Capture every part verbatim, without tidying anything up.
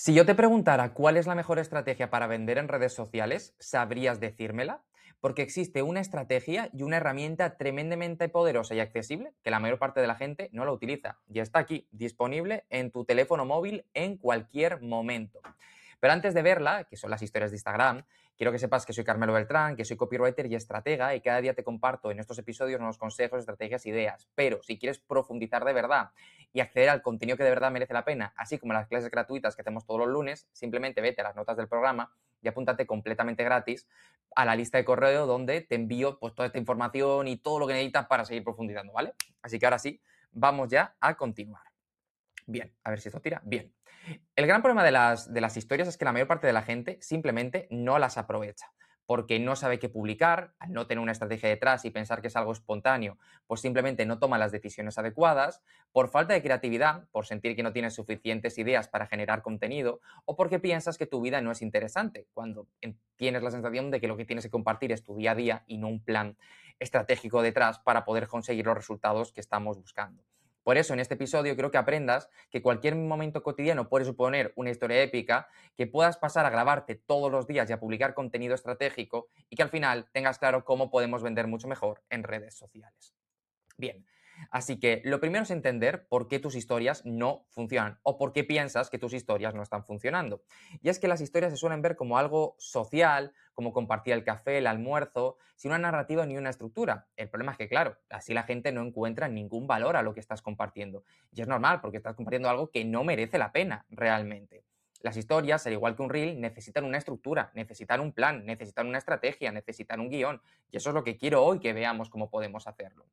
Si yo te preguntara cuál es la mejor estrategia para vender en redes sociales, ¿sabrías decírmela? Porque existe una estrategia y una herramienta tremendamente poderosa y accesible que la mayor parte de la gente no la utiliza. Y está aquí, disponible en tu teléfono móvil en cualquier momento. Pero antes de verla, que son las historias de Instagram, quiero que sepas que soy Carmelo Beltrán, que soy copywriter y estratega y cada día te comparto en estos episodios nuevos consejos, estrategias, ideas. Pero si quieres profundizar de verdad y acceder al contenido que de verdad merece la pena, así como las clases gratuitas que hacemos todos los lunes, simplemente vete a las notas del programa y apúntate completamente gratis a la lista de correo donde te envío pues, toda esta información y todo lo que necesitas para seguir profundizando, ¿vale? Así que ahora sí, vamos ya a continuar. Bien, a ver si esto tira. Bien. El gran problema de las, de las historias es que la mayor parte de la gente simplemente no las aprovecha, porque no sabe qué publicar, al no tener una estrategia detrás y pensar que es algo espontáneo, pues simplemente no toma las decisiones adecuadas, por falta de creatividad, por sentir que no tienes suficientes ideas para generar contenido, o porque piensas que tu vida no es interesante, cuando tienes la sensación de que lo que tienes que compartir es tu día a día y no un plan estratégico detrás para poder conseguir los resultados que estamos buscando. Por eso, en este episodio quiero que aprendas que cualquier momento cotidiano puede suponer una historia épica, que puedas pasar a grabarte todos los días y a publicar contenido estratégico y que al final tengas claro cómo podemos vender mucho mejor en redes sociales. Bien, así que lo primero es entender por qué tus historias no funcionan o por qué piensas que tus historias no están funcionando. Y es que las historias se suelen ver como algo social, como compartir el café, el almuerzo, sin una narrativa ni una estructura. El problema es que, claro, así la gente no encuentra ningún valor a lo que estás compartiendo. Y es normal porque estás compartiendo algo que no merece la pena realmente. Las historias, al igual que un reel, necesitan una estructura, necesitan un plan, necesitan una estrategia, necesitan un guión. Y eso es lo que quiero hoy que veamos cómo podemos hacerlo.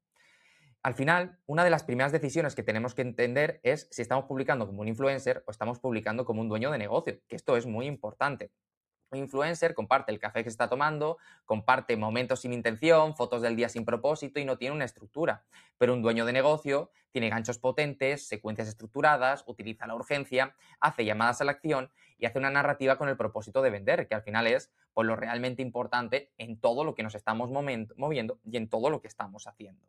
Al final, una de las primeras decisiones que tenemos que entender es si estamos publicando como un influencer o estamos publicando como un dueño de negocio, que esto es muy importante. Un influencer comparte el café que se está tomando, comparte momentos sin intención, fotos del día sin propósito y no tiene una estructura. Pero un dueño de negocio tiene ganchos potentes, secuencias estructuradas, utiliza la urgencia, hace llamadas a la acción y hace una narrativa con el propósito de vender, que al final es pues, lo realmente importante en todo lo que nos estamos moviendo y en todo lo que estamos haciendo.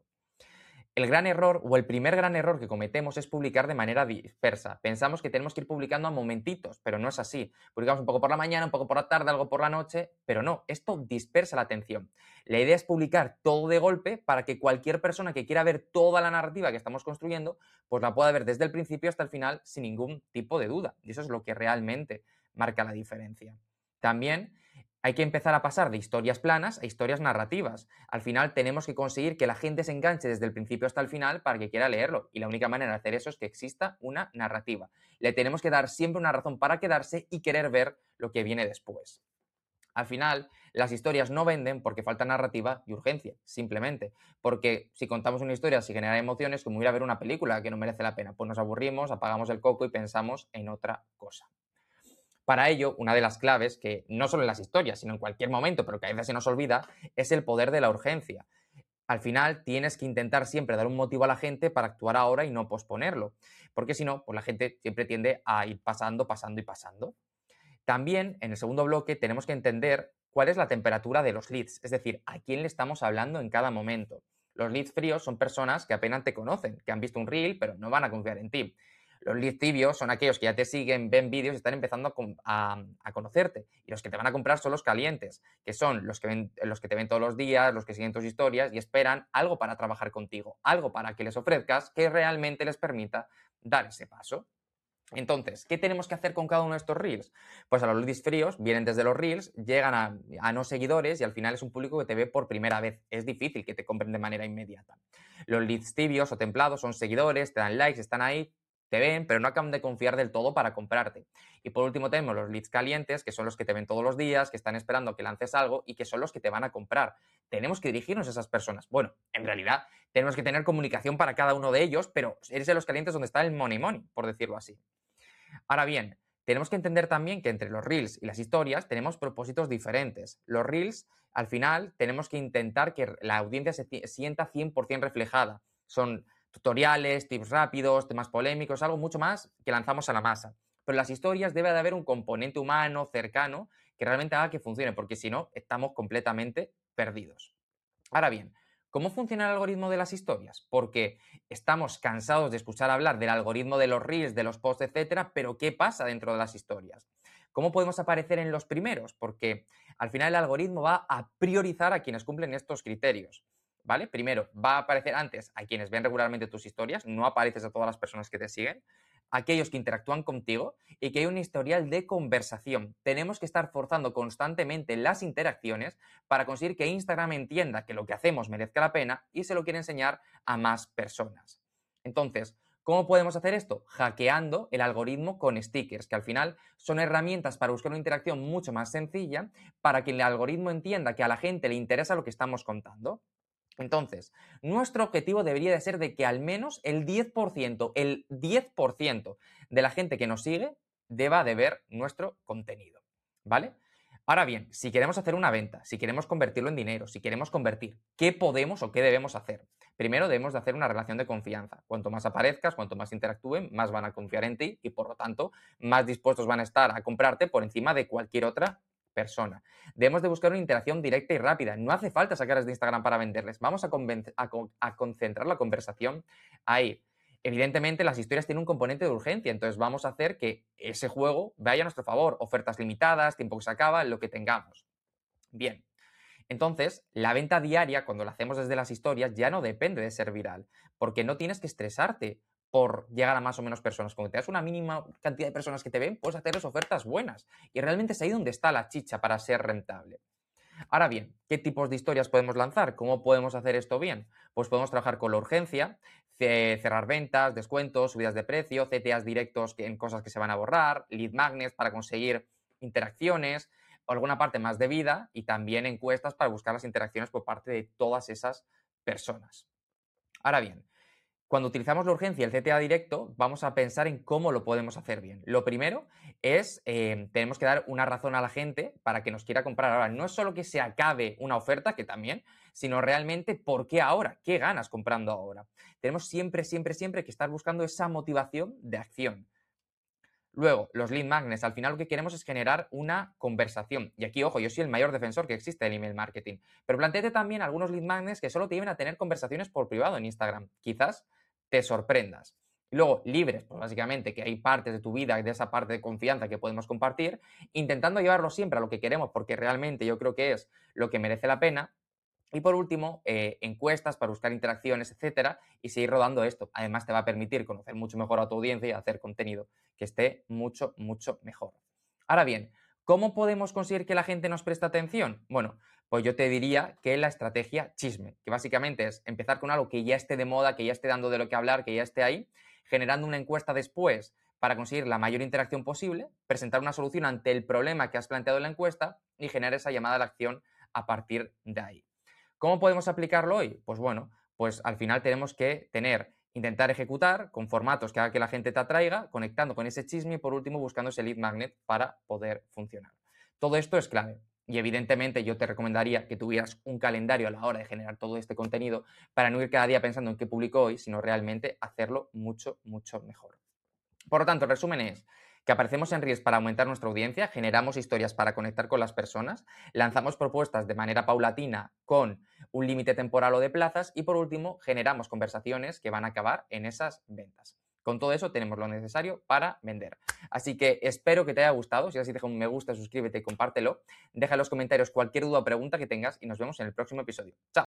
El gran error o el primer gran error que cometemos es publicar de manera dispersa. Pensamos que tenemos que ir publicando a momentitos, pero no es así. Publicamos un poco por la mañana, un poco por la tarde, algo por la noche, pero no, esto dispersa la atención. La idea es publicar todo de golpe para que cualquier persona que quiera ver toda la narrativa que estamos construyendo, pues la pueda ver desde el principio hasta el final sin ningún tipo de duda. Y eso es lo que realmente marca la diferencia. También hay que empezar a pasar de historias planas a historias narrativas. Al final tenemos que conseguir que la gente se enganche desde el principio hasta el final para que quiera leerlo. Y la única manera de hacer eso es que exista una narrativa. Le tenemos que dar siempre una razón para quedarse y querer ver lo que viene después. Al final, las historias no venden porque falta narrativa y urgencia, simplemente. Porque si contamos una historia sin generar emociones, como ir a ver una película que no merece la pena, pues nos aburrimos, apagamos el coco y pensamos en otra cosa. Para ello, una de las claves, que no solo en las historias, sino en cualquier momento, pero que a veces se nos olvida, es el poder de la urgencia. Al final tienes que intentar siempre dar un motivo a la gente para actuar ahora y no posponerlo, porque si no, pues la gente siempre tiende a ir pasando, pasando y pasando. También, en el segundo bloque, tenemos que entender cuál es la temperatura de los leads, es decir, a quién le estamos hablando en cada momento. Los leads fríos son personas que apenas te conocen, que han visto un reel, pero no van a confiar en ti. Los leads tibios son aquellos que ya te siguen, ven vídeos y están empezando a, a, a, conocerte. Y los que te van a comprar son los calientes, que son los que, ven, los que te ven todos los días, los que siguen tus historias y esperan algo para trabajar contigo, algo para que les ofrezcas que realmente les permita dar ese paso. Entonces, ¿qué tenemos que hacer con cada uno de estos reels? Pues a los leads fríos vienen desde los reels, llegan a, a no seguidores y al final es un público que te ve por primera vez. Es difícil que te compren de manera inmediata. Los leads tibios o templados son seguidores, te dan likes, están ahí, te ven, pero no acaban de confiar del todo para comprarte. Y por último tenemos los leads calientes, que son los que te ven todos los días, que están esperando que lances algo y que son los que te van a comprar. Tenemos que dirigirnos a esas personas. Bueno, en realidad tenemos que tener comunicación para cada uno de ellos, pero eres de los calientes donde está el money money, por decirlo así. Ahora bien, tenemos que entender también que entre los reels y las historias tenemos propósitos diferentes. Los reels, al final, tenemos que intentar que la audiencia se sienta cien por ciento reflejada. Son tutoriales, tips rápidos, temas polémicos, algo mucho más que lanzamos a la masa. Pero en las historias debe de haber un componente humano, cercano, que realmente haga que funcione, porque si no, estamos completamente perdidos. Ahora bien, ¿Cómo funciona el algoritmo de las historias? Porque estamos cansados de escuchar hablar del algoritmo de los reels, de los posts, etcétera, pero ¿qué pasa dentro de las historias? ¿Cómo podemos aparecer en los primeros? Porque al final el algoritmo va a priorizar a quienes cumplen estos criterios. ¿Vale? Primero, va a aparecer antes a quienes ven regularmente tus historias, no apareces a todas las personas que te siguen, aquellos que interactúan contigo y que hay un historial de conversación. Tenemos que estar forzando constantemente las interacciones para conseguir que Instagram entienda que lo que hacemos merezca la pena y se lo quiere enseñar a más personas. Entonces, ¿cómo podemos hacer esto? Hackeando el algoritmo con stickers, que al final son herramientas para buscar una interacción mucho más sencilla para que el algoritmo entienda que a la gente le interesa lo que estamos contando. Entonces, nuestro objetivo debería de ser de que al menos el diez por ciento, el diez por ciento de la gente que nos sigue deba de ver nuestro contenido, ¿vale? Ahora bien, si queremos hacer una venta, si queremos convertirlo en dinero, si queremos convertir, ¿qué podemos o qué debemos hacer? Primero debemos de hacer una relación de confianza. Cuanto más aparezcas, cuanto más interactúen, más van a confiar en ti y por lo tanto más dispuestos van a estar a comprarte por encima de cualquier otra persona. Debemos de buscar una interacción directa y rápida. No hace falta sacarles de Instagram para venderles. Vamos a, a, a concentrar la conversación ahí. Evidentemente, las historias tienen un componente de urgencia, entonces vamos a hacer que ese juego vaya a nuestro favor. Ofertas limitadas, tiempo que se acaba, lo que tengamos. Bien. Entonces, la venta diaria, cuando la hacemos desde las historias, ya no depende de ser viral, porque no tienes que estresarte por llegar a más o menos personas. Cuando te das una mínima cantidad de personas que te ven, puedes hacerles ofertas buenas. Y realmente es ahí donde está la chicha para ser rentable. Ahora bien, ¿qué tipos de historias podemos lanzar? ¿Cómo podemos hacer esto bien? Pues podemos trabajar con la urgencia, cerrar ventas, descuentos, subidas de precio, C T As directos en cosas que se van a borrar, lead magnets para conseguir interacciones, alguna parte más de vida y también encuestas para buscar las interacciones por parte de todas esas personas. Ahora bien, cuando utilizamos la urgencia y el C T A directo, vamos a pensar en cómo lo podemos hacer bien. Lo primero es, eh, tenemos que dar una razón a la gente para que nos quiera comprar ahora. No es solo que se acabe una oferta, que también, sino realmente por qué ahora, qué ganas comprando ahora. Tenemos siempre, siempre, siempre que estar buscando esa motivación de acción. Luego, los lead magnets, al final lo que queremos es generar una conversación. Y aquí, ojo, yo soy el mayor defensor que existe del email marketing. Pero planteate también algunos lead magnets que solo te lleven a tener conversaciones por privado en Instagram. Quizás te sorprendas. Y luego, libres, pues básicamente que hay partes de tu vida, de esa parte de confianza que podemos compartir, intentando llevarlo siempre a lo que queremos, porque realmente yo creo que es lo que merece la pena. Y por último, eh, encuestas para buscar interacciones, etcétera, y seguir rodando esto. Además, te va a permitir conocer mucho mejor a tu audiencia y hacer contenido que esté mucho, mucho mejor. Ahora bien, ¿cómo podemos conseguir que la gente nos preste atención? Bueno, pues yo te diría que la estrategia chisme, que básicamente es empezar con algo que ya esté de moda, que ya esté dando de lo que hablar, que ya esté ahí, generando una encuesta después para conseguir la mayor interacción posible, presentar una solución ante el problema que has planteado en la encuesta y generar esa llamada a la acción a partir de ahí. ¿Cómo podemos aplicarlo hoy? Pues bueno, pues al final tenemos que tener, intentar ejecutar con formatos que haga que la gente te atraiga, conectando con ese chisme y por último buscando ese lead magnet para poder funcionar. Todo esto es clave y evidentemente yo te recomendaría que tuvieras un calendario a la hora de generar todo este contenido para no ir cada día pensando en qué publico hoy, sino realmente hacerlo mucho, mucho mejor. Por lo tanto, el resumen es que aparecemos en Reels para aumentar nuestra audiencia, generamos historias para conectar con las personas, lanzamos propuestas de manera paulatina con un límite temporal o de plazas y por último generamos conversaciones que van a acabar en esas ventas. Con todo eso tenemos lo necesario para vender. Así que espero que te haya gustado. Si así, deja un me gusta, suscríbete y compártelo. Deja en los comentarios cualquier duda o pregunta que tengas y nos vemos en el próximo episodio. ¡Chao!